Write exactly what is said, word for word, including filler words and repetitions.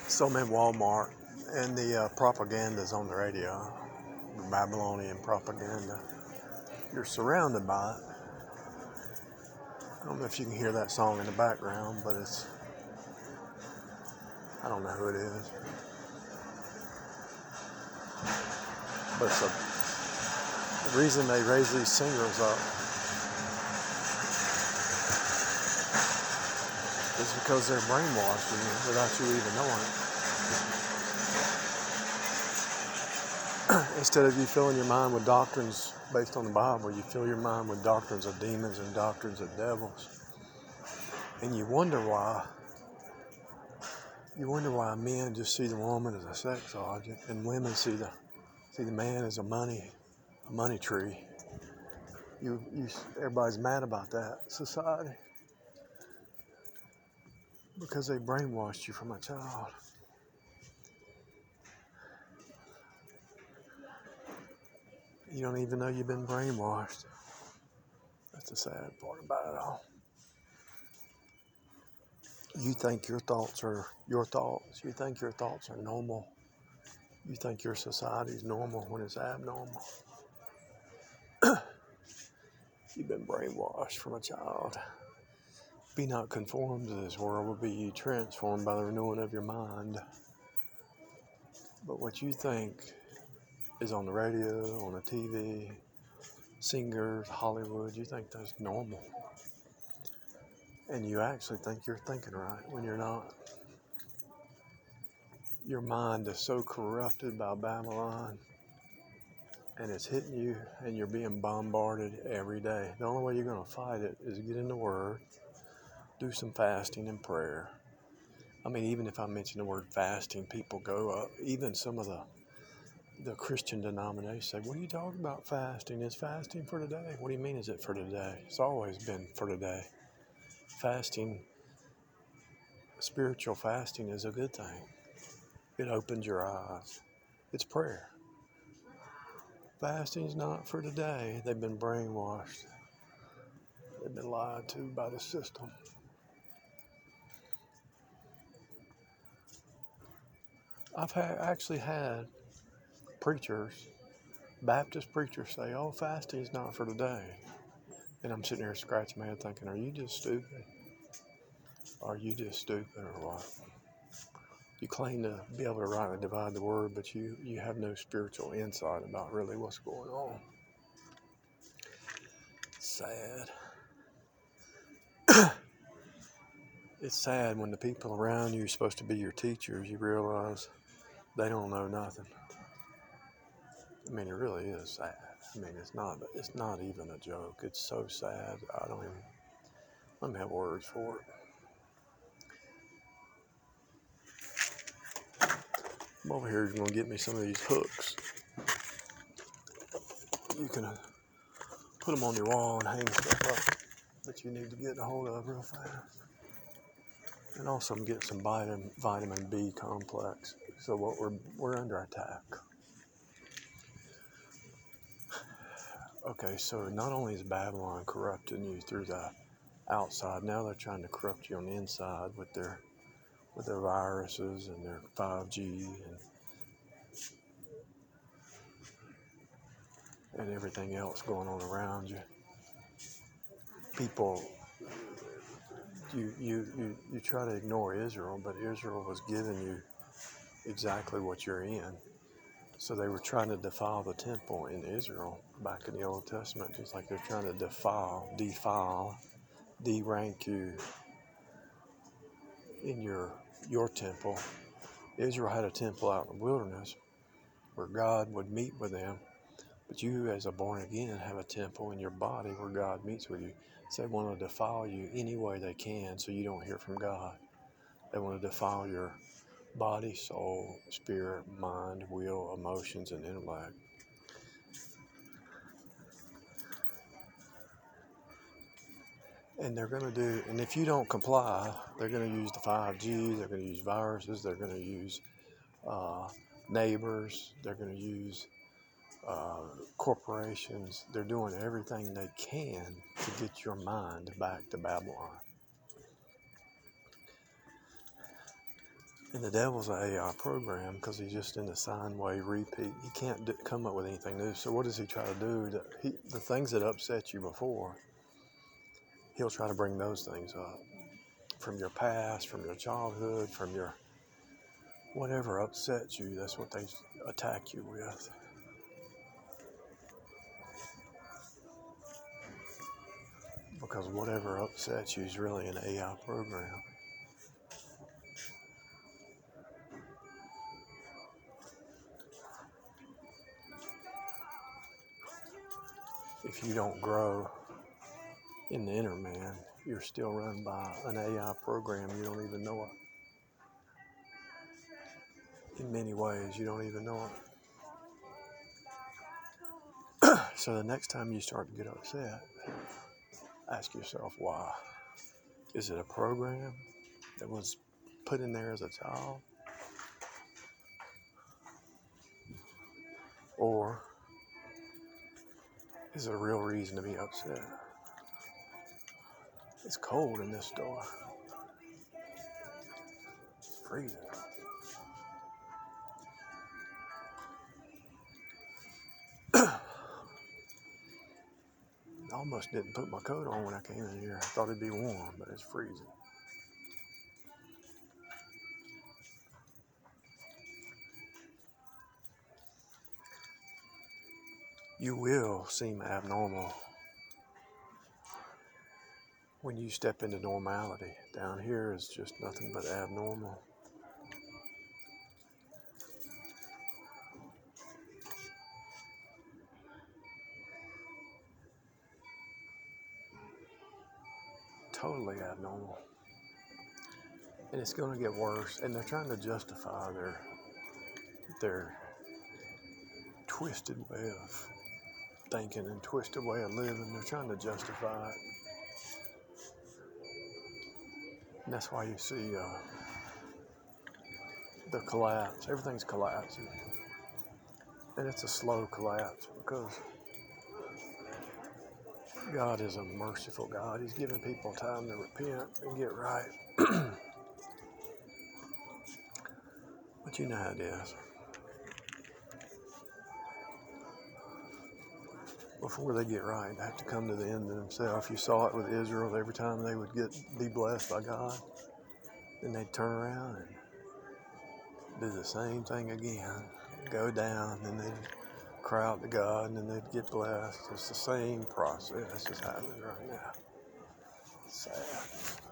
So I'm in Walmart, and the uh, propaganda's on the radio, the Babylonian propaganda. You're surrounded by it. I don't know if you can hear that song in the background, but it's, I don't know who it is, but it's a, the reason they raise these singers up is because they're brainwashing you without you even knowing it. Instead of you filling your mind with doctrines based on the Bible, you fill your mind with doctrines of demons and doctrines of devils. And you wonder why, you wonder why men just see the woman as a sex object and women see the see the man as a money, a money tree. You, you, everybody's mad about that society because they brainwashed you from a child. You don't even know you've been brainwashed. That's the sad part about it all. You think your thoughts are your thoughts. You think your thoughts are normal. You think your society is normal when it's abnormal. You've been brainwashed from a child. Be not conformed to this world, but be ye transformed by the renewing of your mind. But what you think is on the radio, on the T V, singers, Hollywood, you think that's normal. And you actually think you're thinking right when you're not. Your mind is so corrupted by Babylon, and it's hitting you, and you're being bombarded every day. The only way you're going to fight it is get in the Word, do some fasting and prayer. I mean, even if I mention the word fasting, people go up. Even some of the the Christian denominations say, what are you talking about fasting? Is fasting for today? What do you mean is it for today? It's always been for today. Fasting, spiritual fasting is a good thing. It opens your eyes. It's prayer. Fasting is not for today. They've been brainwashed. They've been lied to by the system. I've ha- actually had preachers, Baptist preachers say, oh, fasting is not for today. And I'm sitting here scratching my head thinking, are you just stupid? Are you just stupid or what? You claim to be able to rightly divide the word, but you, you have no spiritual insight about really what's going on. Sad. It's sad when the people around you are supposed to be your teachers, you realize they don't know nothing. I mean, it really is sad. I mean, it's not, it's not even a joke. It's so sad. I don't even, I don't have words for it. I'm over here going to get me some of these hooks. You can uh, put them on your wall and hang stuff up that you need to get a hold of real fast. And also get some vitamin, vitamin B complex. So what we're, we're under attack. Okay, so not only is Babylon corrupting you through the outside, now they're trying to corrupt you on the inside with their with their viruses and their five G and and everything else going on around you. People, you you you, you try to ignore Israel, but Israel was giving you exactly what you're in. So they were trying to defile the temple in Israel back in the Old Testament, just like they're trying to defile, defile, de-rank you in your your temple. Israel had a temple out in the wilderness where God would meet with them, but you as a born again have a temple in your body where God meets with you. So they want to defile you any way they can so you don't hear from God. They want to defile your body, soul, spirit, mind, will, emotions, and intellect. And they're going to do, and if you don't comply, they're going to use the five G, they're going to use viruses, they're going to use uh, neighbors, they're going to use uh, corporations. They're doing everything they can to get your mind back to Babylon. And the devil's a A I program because he's just in the sine wave repeat. He can't do, come up with anything new. So what does he try to do? To, he, the things that upset you before, he'll try to bring those things up. From your past, from your childhood, from your whatever upsets you, that's what they attack you with. Because whatever upsets you is really an A I program. If you don't grow in the inner man, you're still run by an A I program. You don't even know it. In many ways, you don't even know it. So the next time you start to get upset, ask yourself why. Is it a program that was put in there as a child? Or is there a real reason to be upset? It's cold in this store. It's freezing. I almost didn't put my coat on when I came in here. I thought it'd be warm, but it's freezing. You will seem abnormal when you step into normality. Down here is just nothing but abnormal. Totally abnormal. And it's going to get worse. And they're trying to justify their, their twisted way of thinking and twisted way of living. They're trying to justify it. And that's why you see uh, the collapse. Everything's collapsing. And it's a slow collapse because God is a merciful God. He's giving people time to repent and get right. But you know how it is. Before they get right, they have to come to the end of themselves. You saw it with Israel. Every time they would get be blessed by God, then they'd turn around and do the same thing again. Go down, and they'd cry out to God, and then they'd get blessed. It's the same process that's happening right now. Sad.